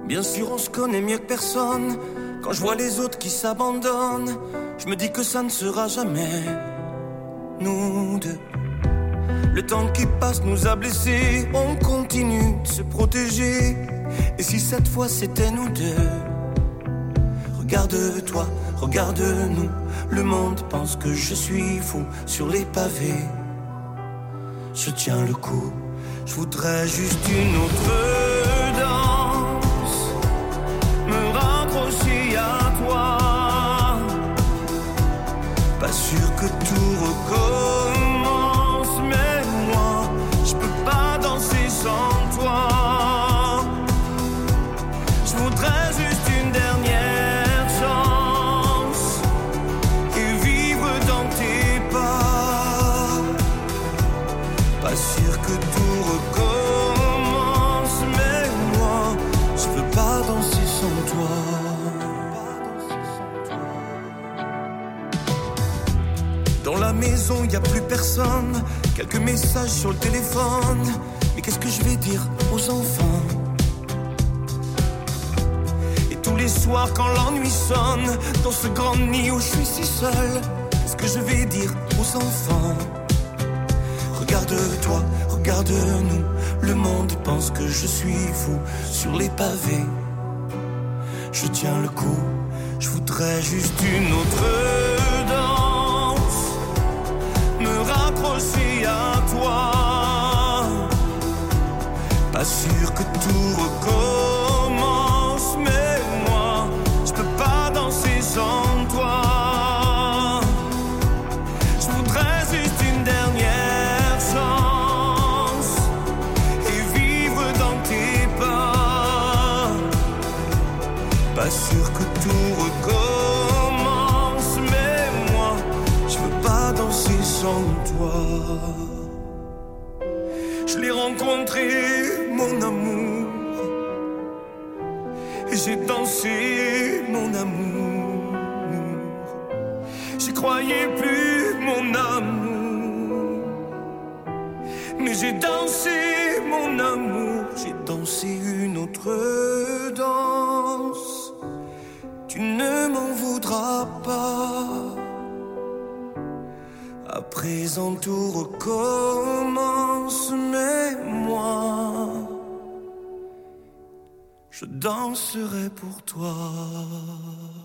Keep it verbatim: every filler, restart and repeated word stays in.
Bien sûr on se connaît mieux que personne. Quand je vois les autres qui s'abandonnent, je me dis que ça ne sera jamais nous deux. Le temps qui passe nous a blessés, on continue de se protéger. Et si cette fois c'était nous deux? Regarde-toi, regarde-nous. Le monde pense que je suis fou sur les pavés. Je tiens le coup, je voudrais juste une autre danse, me raccrocher à toi. Pas sûr que tout recommence, mais moi, je peux pas danser sans toi. Je voudrais juste une dernière chance et vivre dans tes pas. Pas sûr que tout recommence, mais moi, je peux pas danser sans toi. Dans la maison, y a plus personne. Quelques messages sur le téléphone. Mais qu'est-ce que je vais dire aux enfants? Et tous les soirs quand l'ennui sonne, dans ce grand nid où je suis si seul, qu'est-ce que je vais dire aux enfants? Regarde-toi, regarde-nous. Le monde pense que je suis fou sur les pavés. Je tiens le coup, je voudrais juste une autre danse, me raccrocher à toi. Pas sûr que tout recommence, mais moi, je peux pas danser sans toi. Je voudrais juste une dernière chance et vivre dans tes pas. Pas sûr que tout recommence, mais moi, je veux pas danser sans toi. Je l'ai rencontré, mon amour, et j'ai dansé, mon amour. J'y croyais plus, mon amour, mais j'ai dansé, mon amour. J'ai dansé une autre danse. Tu ne m'en voudras pas. À présent tout recommence, mais moi, je danserai pour toi.